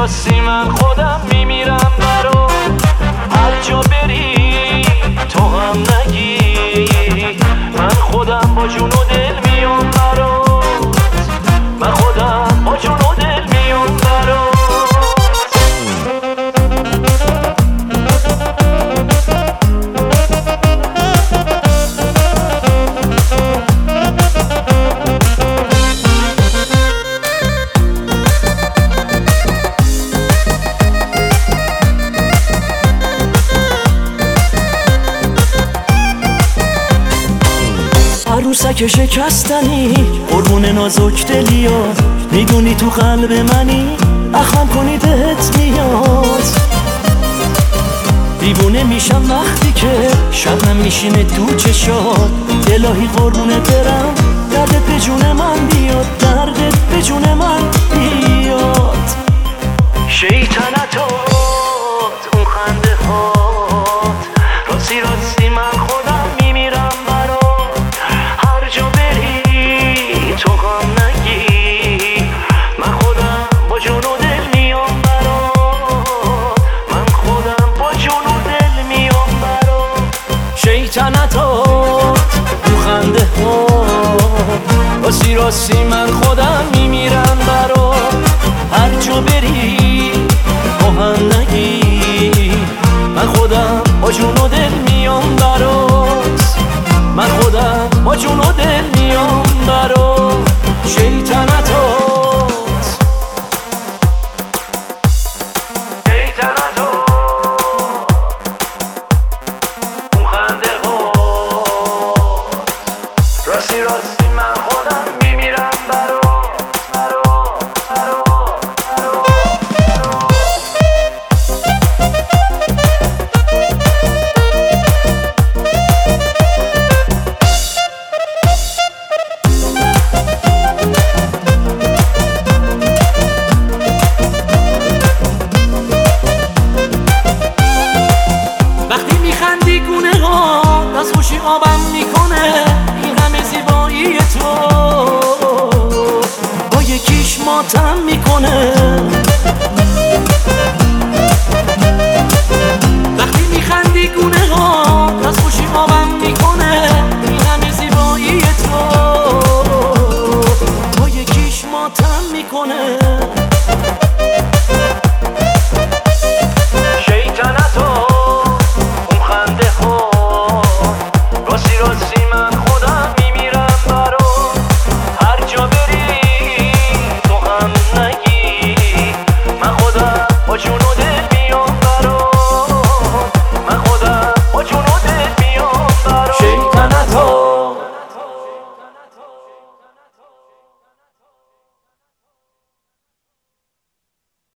راستی من خودم میمیرم برات، هر جا بری تو هم نگی من خودم با جون و دل میام برات، من خودم با جون و دل میام برات. عروسک شکستنی قربون نازک دلیات، میدونی تو قلب منی اخم کنی بهت میاد. دیوونه میشم وقتی که شبم میشینه تو چشات، الهی قربونه برم دردت به جون من بیاد، دردت به جون من بیاد. شیطنتات اون خنده هات، راستی راستی من خودم میمیرم برات، هر جا بری تو غم نگی من خودم با جون و دل میام برات، من خودم با جون و دل میام برات. شیطنتات تو خنده هات، راستی راستی من خودم میمیرم برات، هر جا بری هم نگی من خودم با جون و دل میام برات، من خودم با جون و دل میام برات. شیطنتات اون خنده ها، راستی راستی من